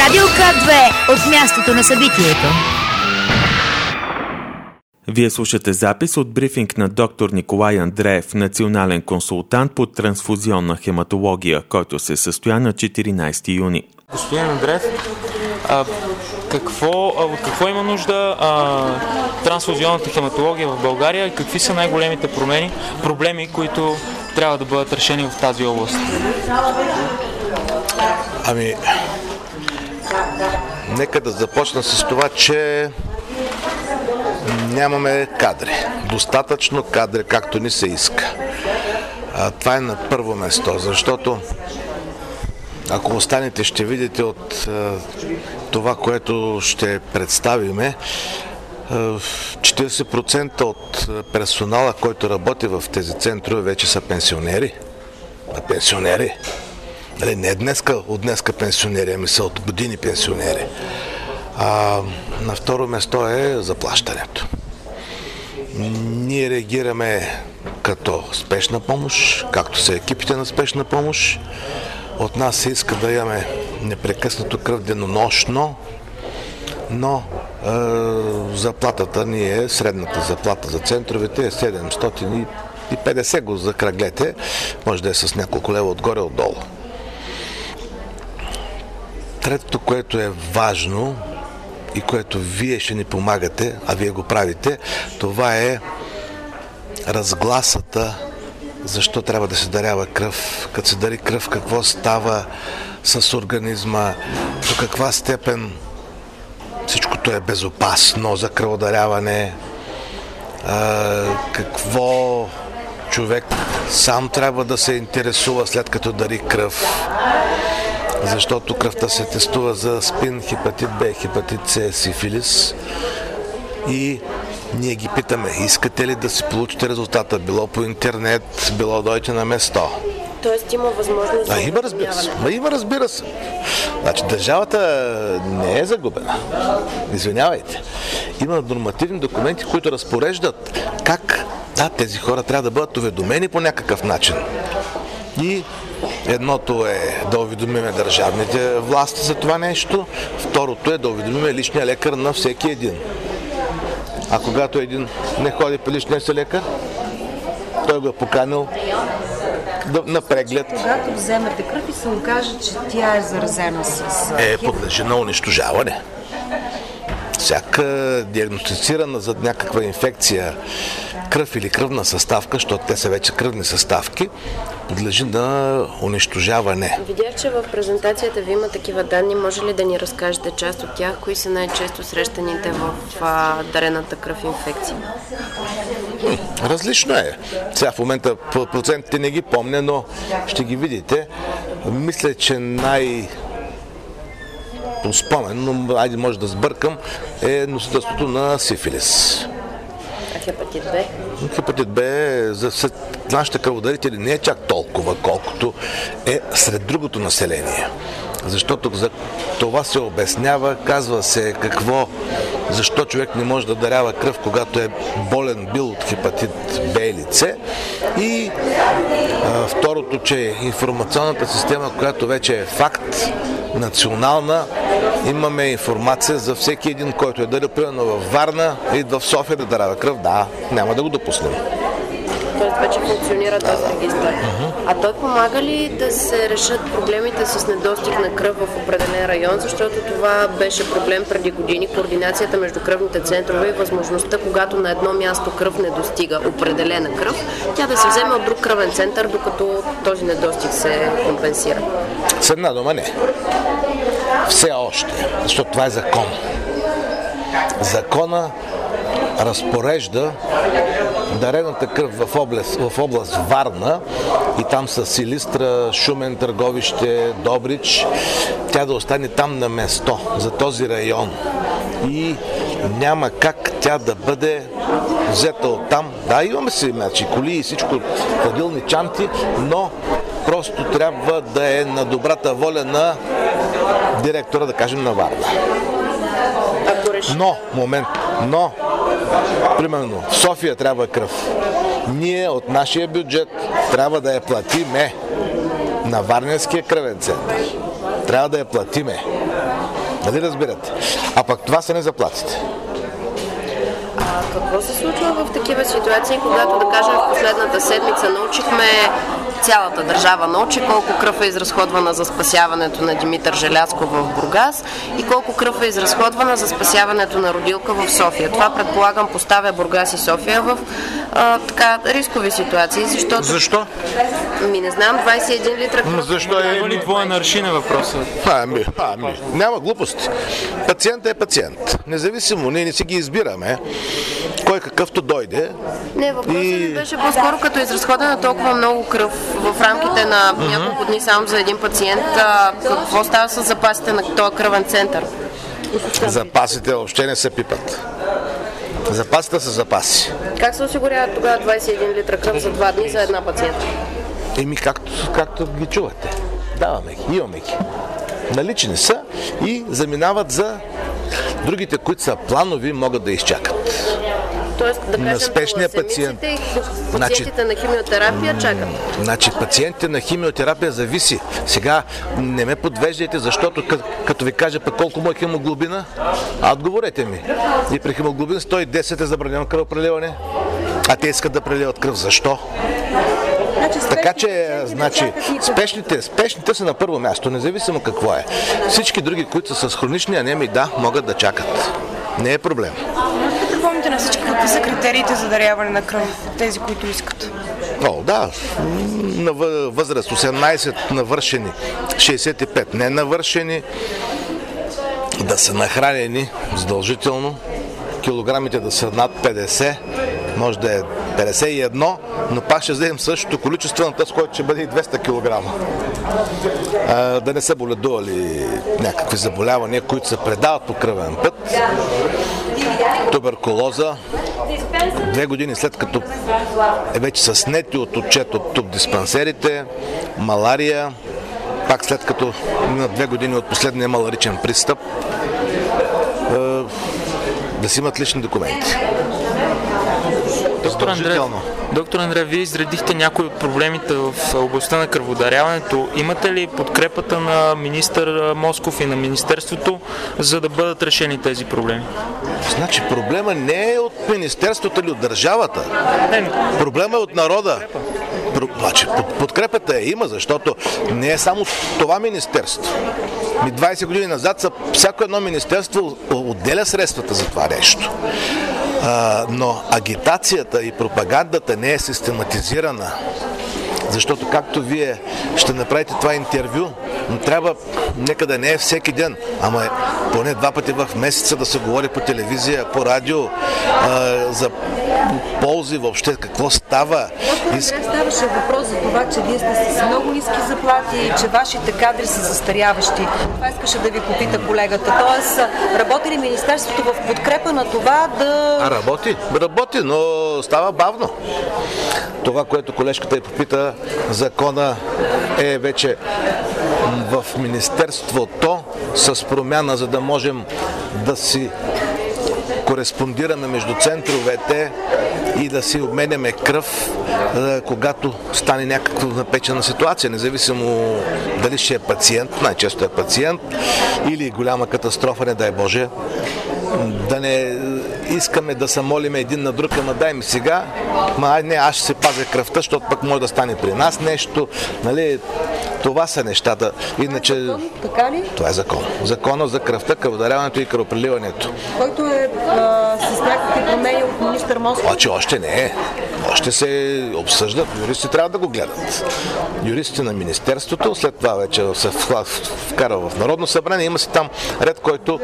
Радио К2 от мястото на събитието. Вие слушате запис от брифинг на доктор Николай Андреев, национален консултант по трансфузионна хематология, който се състоя на 14 юни. Господин Андреев, от какво има нужда трансфузионната хематология в България и какви са най-големите проблеми, които трябва да бъдат решени в тази област? Нека да започна с това, че нямаме кадри. Достатъчно кадри, както ни се иска. Това е на първо место, защото ако останете, ще видите от това, което ще представиме, 40% от персонала, който работи в тези центрове, вече са пенсионери. Пенсионери. Не от днеска пенсионери, ами са от години пенсионери. На второ место е заплащането. Ние реагираме като спешна помощ, както са екипите на спешна помощ. От нас се иска да имаме непрекъснато кръв денонощно, но заплатата ни е, средната заплата за центровете е 750, го закръглете, може да е с няколко лева отгоре-отдолу. Третото, което е важно и което вие ще ни помагате, а вие го правите, това е разгласата, защо трябва да се дарява кръв. Като се дари кръв, какво става с организма, до каква степен всичкото е безопасно за кръводаряване, какво човек сам трябва да се интересува след като дари кръв. Защото кръвта се тестува за СПИН, хепатит Б, хепатит С, сифилис. И ние ги питаме, искате ли да си получите резултата, било по интернет, било дойте на место. Тоест има възможност за Има, разбира се. Значи държавата не е загубена. Извинявайте. Има нормативни документи, които разпореждат как тези хора трябва да бъдат уведомени по някакъв начин. И едното е да уведомиме държавните власти за това нещо, второто е да уведомиме личния лекар на всеки един. А когато един не ходи при личния си лекар, той го е поканил на преглед. Когато вземете кръв и се окаже, че тя е заразена с подлежи на унищожаване. Всяка диагностицирана за някаква инфекция кръв или кръвна съставка, защото те са вече кръвни съставки, подлежи на унищожаване. Видях, че в презентацията ви има такива данни. Може ли да ни разкажете част от тях? Кои са най-често срещаните в дарената кръв инфекции? Различно е. Сега в момента процентите не ги помня, но ще ги видите. Мисля, че по спомен, но може да сбъркам, е носителството на сифилис. А хепатит Б? Хепатит Б за нашите кръводарители не е чак толкова, колкото е сред другото население. Защото за това се обяснява, казва се защо човек не може да дарява кръв, когато е болен бил от хепатит Б или С. И второто, че информационната система, която вече е факт, национална, имаме информация за всеки един, който е дарил, примерно във Варна, идва в София да дарява кръв. Да, няма да го допуснем. Тоест вече функционира този регистър. А той помага ли да се решат проблемите с недостиг на кръв в определен район, защото това беше проблем преди години, координацията между кръвните центрове и възможността, когато на едно място кръв не достига определена кръв, тя да се вземе от друг кръвен център, докато този недостиг се компенсира? С една дума не. Все още, защото това е закон. Закона разпорежда дарената кръв в област Варна, и там са Силистра, Шумен, Търговище, Добрич, тя да остане там на место за този район. И няма как тя да бъде взета от там. Да, имаме си коли и всичко, хладилни чанти, но просто трябва да е на добрата воля на директора, да кажем, на Варна. Но, примерно, в София трябва кръв. Ние от нашия бюджет трябва да я платиме на Варненския кръвен център. Трябва да я платиме. Нали разбирате? А пък това са не заплатите. Какво се случва в такива ситуации, когато, да кажем, в последната седмица научихме, цялата държава научи колко кръв е изразходвана за спасяването на Димитър Желязков в Бургас и колко кръв е изразходвана за спасяването на родилка в София. Това, предполагам, поставя Бургас и София в рискови ситуации, защото... Защо? Не знам, 21 литра кръв. Защо Има ли двоен аршин е въпросът? Няма глупости. Пациент е пациент. Независимо, ние не си ги избираме. Кой какъвто дойде. Не, въпросът ми беше по-скоро като изразходена толкова много кръв в рамките на няколко дни само за един пациент. Какво става с запасите на този кръвен център? Запасите въобще не се пипат. Запасите са запаси. Как се осигуряват тогава 21 литра кръв за 2 дни за една пациентка? Както ги чувате. Даваме ги, имаме ги. Налични са и заминават за другите, които са планови, могат да изчакат. Тоест, да кажем, спешния пациент. Пациентите на химиотерапия чакат. Значи пациентите на химиотерапия зависи. Сега не ме подвеждайте, защото като ви кажа пък колко му е хемоглобина, отговорете ми. И при хемоглобин 110 е забранено кръвопреливане, а те искат да преливат кръв. Защо? Така че, спешните са на първо място, независимо какво е. Всички други, които са с хронични анемии, да, могат да чакат. Не е проблем. Припомните на всички какви са критериите за даряване на кръв, тези, които искат? Да, на възраст 18 навършени, 65 не навършени, да са нахранени задължително, килограмите да са над 50, може да е 51, но пак ще вземем същото количество на тази, който ще бъде и 200 кг. Да не са боледували някакви заболявания, които се предават по кръвен път. Туберкулоза. 2 години след като е вече са снети от отчет от тук диспансерите. Малария. Пак след като мина 2 години от последния маларичен пристъп. Да си имат лични документи. Доктор Андреев, вие изредихте някои от проблемите в областта на кръводаряването. Имате ли подкрепата на министър Москов и на министерството, за да бъдат решени тези проблеми? Значи проблема не е от министерството или от държавата. Проблема е от народа. Подкрепата има, защото не е само това министерство. 20 години назад всяко едно министерство отделя средствата за това нещо. Но агитацията и пропагандата не е систематизирана. Защото както вие ще направите това интервю, но трябва, нека да не е всеки ден, ама поне 2 пъти в месеца да се говори по телевизия, по радио, за ползи въобще, какво става. Ставаше въпрос за това, че вие сте с много ниски заплати, че вашите кадри са застаряващи. Това искаше да ви попита колегата. Тоест, работи ли министерството в подкрепа на това да... Работи, но става бавно. Това, което колежката й попита, закона е вече в министерството с промяна, за да можем да си кореспондираме между центровете и да си обменяме кръв, когато стане някаква напечена ситуация, независимо дали ще е пациент, най-често е пациент, или голяма катастрофа, не дай Боже. Да не искаме да се молиме един на друг, ама дай ми сега, аз ще се пазя кръвта, защото пък може да стане при нас нещо, нали? Това са нещата. Иначе... Така ли? Това е закон. Закона за кръвта, кръводаряването и кръвопреливането. Който е с някакви промени от министър Москов? Още не е. Още се обсъждат. Юристи трябва да го гледат. Юристите на министерството, след това вече се вкара в Народно събрание. Има си там ред, който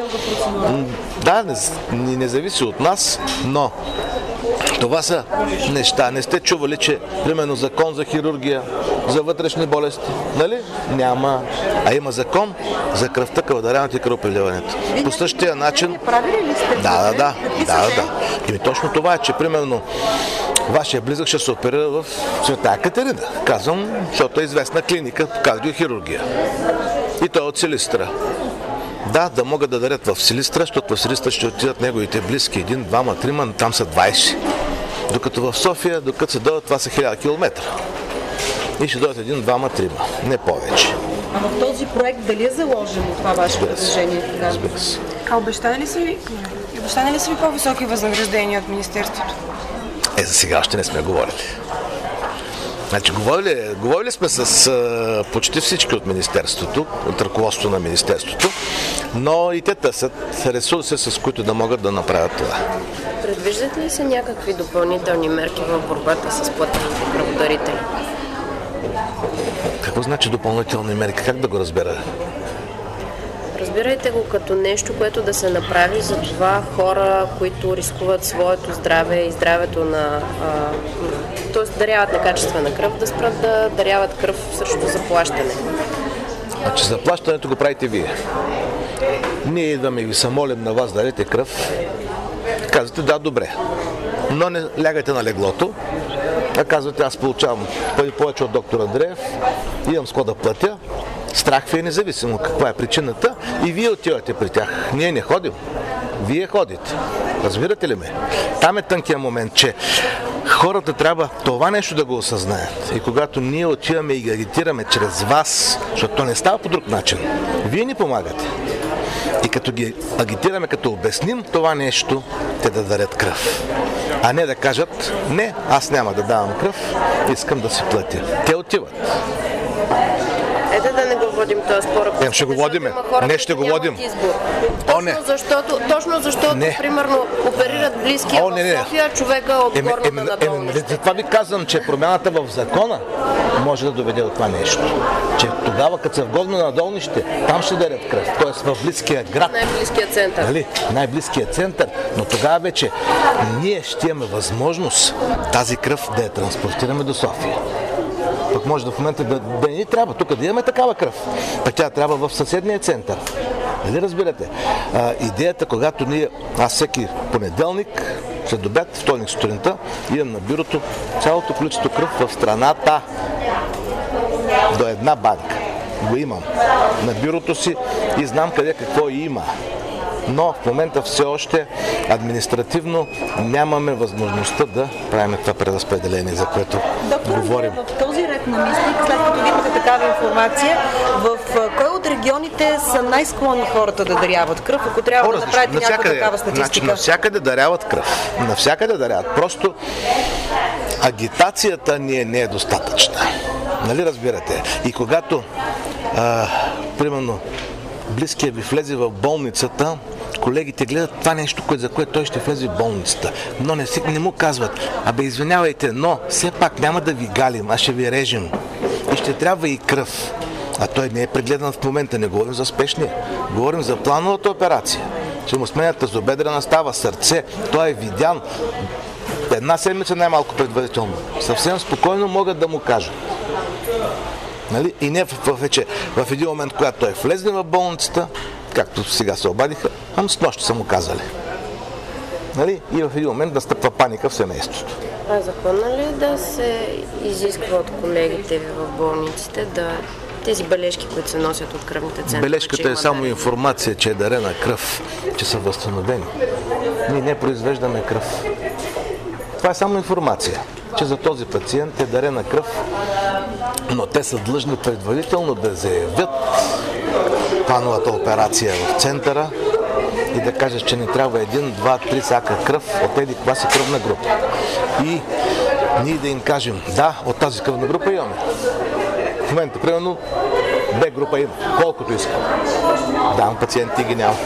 не зависи от нас, но това са неща. Не сте чували, че примерно закон за хирургия, за вътрешни болести, нали? Няма. А има закон за кръвта, кръводаряването и кръвопреливането. По същия начин... Да. И точно това е, че примерно вашия близък ще се оперира в Света Екатерина. Казвам, защото е известна клиника по кардиохирургия. И той е от Силистра. Да могат да дарят в Силистра, защото в Силистра ще отидат неговите близки. 1, 2, 3, там са 20. Докато в София, докато се дойдат, това са 1000 км. И ще дойдат 1, 2, 3, не повече. А в този проект дали е заложено това ваше предложение? А обещани ли са ви по-високи възнаграждения от Министерството? За сега още не сме говорили. Значи, говорили сме с почти всички от Министерството, от ръководството на Министерството, но и те търсят ресурси, с които да могат да направят това. Предвиждат ли се някакви допълнителни мерки в борбата с платените кръводарители? Какво значи допълнителни мерки? Как да го разбера? Разбирайте го като нещо, което да се направи за това хора, които рискуват своето здраве и здравето на... т.е. даряват некачествена кръв, да спрат да даряват кръв срещу заплащане. Значи заплащането го правите вие. Ние идваме и ви се молим на вас да дадете кръв. Казвате, да, добре. Но не лягайте на леглото. А казвате, аз получавам повече от доктор Андреев, имам с какво да платя. Страх ви е независимо каква е причината и вие отивате при тях. Ние не ходим. Вие ходите. Разбирате ли ме? Там е тънкият момент, че хората трябва това нещо да го осъзнаят. И когато ние отиваме и ги агитираме чрез вас, защото то не става по друг начин, вие ни помагате. И като ги агитираме, като обясним това нещо, те да дарят кръв. А не да кажат, не, аз няма да давам кръв, искам да си платя. Те отиват. Ето да не го водим този спор. Ще го водим. Не, ще го водим. Точно защото, примерно, оперират близкия в София, човека от горната надолнище. Затова ви казвам, че промяната в закона може да доведе до това нещо. Че тогава, като са в горно надолнище, там ще дарят кръв. Тоест в близкия град. Най-близкия център. Нали? Най-близкия център. Но тогава вече ние ще имаме възможност тази кръв да я транспортираме до София. Пък може в момента да не ни трябва тук да имаме такава кръв. Пък тя трябва в съседния център. Нали разбирате? Идеята, когато аз всеки понеделник, след обяд, вторник сутринта, идем на бюрото, цялото количество кръв в страната до една банка. Го имам на бюрото си и знам къде какво има. Но в момента все още административно нямаме възможността да правим това преразпределение, за което говорим. В този ред на мисли, след като имате такава информация, в кой от регионите са най-склонни хората да даряват кръв, ако трябва да направите някаква такава статистика? Значи, навсякъде даряват кръв. Навсякъде даряват. Просто агитацията не е достатъчна. Нали разбирате? И когато, примерно, близкият ви влезе в болницата, колегите гледат това нещо, за което той ще влезе в болницата. Но не му казват, извинявайте, но все пак няма да ви галим, а ще ви режем. И ще трябва и кръв. А той не е прегледан в момента, не говорим за спешния. Говорим за плановата операция. Че му сменят тазобедрена става, сърце, той е видян. Една седмица най-малко предварително. Съвсем спокойно могат да му кажат. Нали? И не вече в един момент, когато той влезне в болницата, както сега се обадиха, с нощ са му казали. Нали? И в един момент настъпва паника в семейството. А законно ли да се изисква от колегите в болниците тези бележки, които се носят от кръвните центрове? Бележката е само информация, че е дарена кръв, че са възстановени. Ние не произвеждаме кръв. Това е само информация, че за този пациент е дарена кръв, но те са длъжни предварително да заявят плановата операция в центъра и да кажат, че ни трябва 1, 2, 3 сака кръв от еди каква си кръвна група. И ние да им кажем, да, от тази кръвна група имаме. В момента, примерно, Б група има, колкото искам. Да, пациенти ги няма.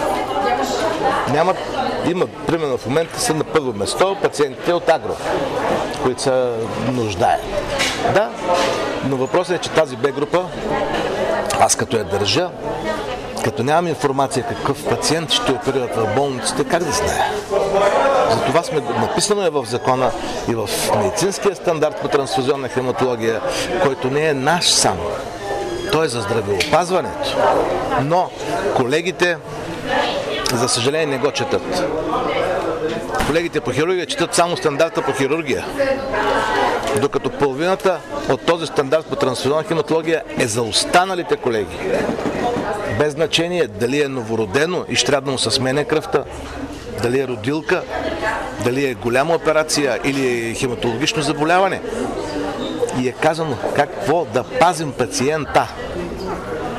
Има, примерно в момента са на първо место пациентите от Агро, които са нуждаят. Да, но въпросът е, че тази Б група, аз като я държа, като нямам информация какъв пациент ще оперират в болниците, как да знае? Затова написано е в закона и в медицинския стандарт по трансфузионна хематология, който не е наш само. Той е за здравеопазването. Но колегите, за съжаление, не го четат. Колегите по хирургия четат само стандарта по хирургия. Докато половината от този стандарт по трансфузионна хематология е за останалите колеги. Без значение дали е новородено и ще трябва да му се сменя кръвта, дали е родилка, дали е голяма операция или е хематологично заболяване. И е казано какво да пазим пациента.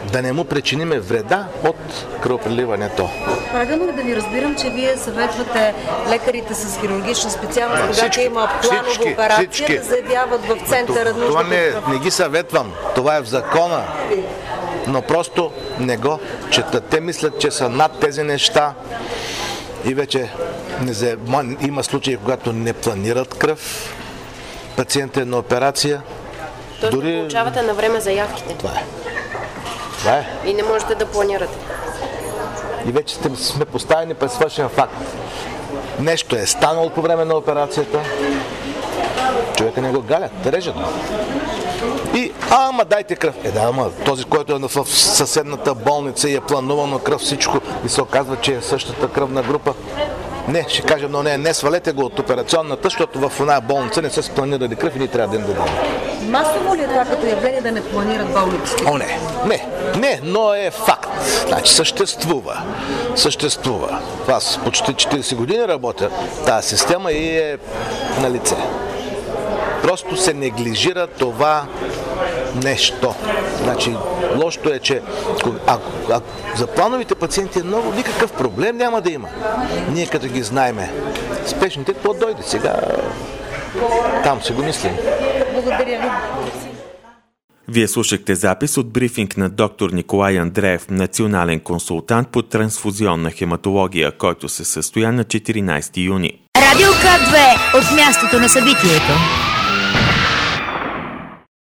да не му причиниме вреда от кръвопреливането. Правилно ли да ви разбирам, че вие съветвате лекарите с хирургична специалност, когато има планова операция, да заявяват в центъра нужда? Това не ги съветвам. Това е в закона. Но просто не го четат. Те мислят, че са над тези неща и вече има случаи, когато не планират кръв. Пациентът е на операция. Точно получавате на време заявките. Това е. И не можете да планирате. И вече сме поставени пред свършен факт. Нещо е станало по време на операцията. Човека не го галят, режат го. И, ама дайте кръв. Този, който е в съседната болница и е планувано кръв всичко и се оказва, че е същата кръвна група. Не, ще кажем, но не свалете го от операционната, защото в една болница не са спланирали кръв и ние трябва да дадем. Масово ли е това като явление да не планират болниците? Не, но е факт. Значи съществува. Аз почти 40 години работя тази система и е на лице. Просто се неглижира това нещо. Значи, лошото е, че за плановите пациенти никакъв проблем няма да има. Ние като ги знаеме. Спешните, то дойде сега. Там си го мислим. Благодаря ви. Вие слушахте запис от брифинг на доктор Николай Андреев, национален консултант по трансфузионна хематология, който се състоя на 14 юни. Радио К2 от мястото на събитието.